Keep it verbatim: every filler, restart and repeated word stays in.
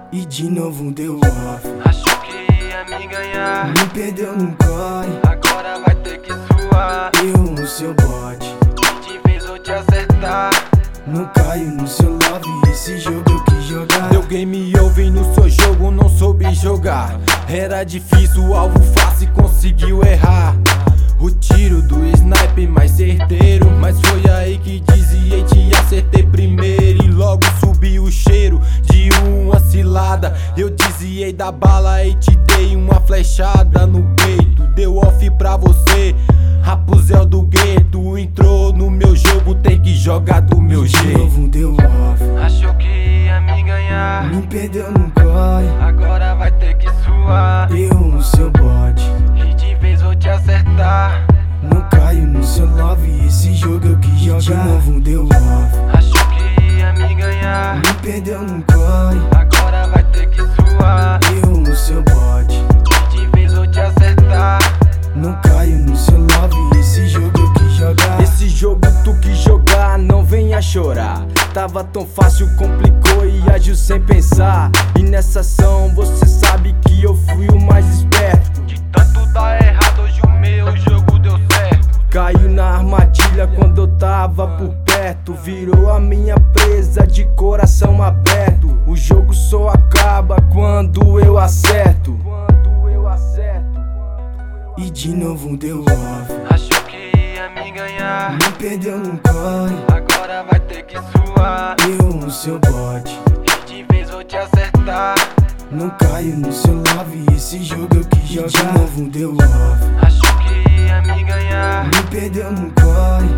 E de novo deu off. Achou que ia me ganhar, Me perdeu no corre. agora vai ter que suar. Eu no seu bote, E de vez vou te acertar. não caio no seu love. Esse jogo eu quis jogar. Deu game over no seu jogo, não soube jogar. Era difícil, o alvo fácil e conseguiu errar. O tiro do sniper mais certeiro, mas foi aí que desviei, te acertei primeiro. E logo subiu o cheiro de uma cilada. Eu desviei da bala e te dei uma flechada no peito. Deu off pra você, Rapuzel do gueto. Entrou no meu jogo, tem que jogar do meu De jeito. novo deu off. Achou que ia me ganhar, Me perdeu no corre. agora vai ter que suar. Eu no seu bote, E de vez vou te acertar. não caio no seu love. Esse jogo eu quis jogar. De novo deu off. Achou que ia me ganhar, Me perdeu no corre. agora vai ter que suar. Eu no seu bote, E de vez vou te acertar. não caio no seu love. Esse jogo eu quis jogar. Esse jogo tu quis jogar, não venha chorar. Tava tão fácil, complicou e agiu sem pensar. E nessa ação você sabe que eu fui o mais esperto. De tanto dar errado, hoje o meu jogo deu certo. Caiu na armadilha quando eu tava por perto. Virou a minha presa de coração aberto. O jogo só acaba quando eu acerto. Quando eu acerto. E de novo deu off. Achou que ia me ganhar, Me perdeu no corre. agora vai ter que suar. Eu no seu bote, E de vez vou te acertar. não caio no seu love. Esse jogo eu quis jogar. De novo deu off. Achou que ia me ganhar, Me perdeu no corre.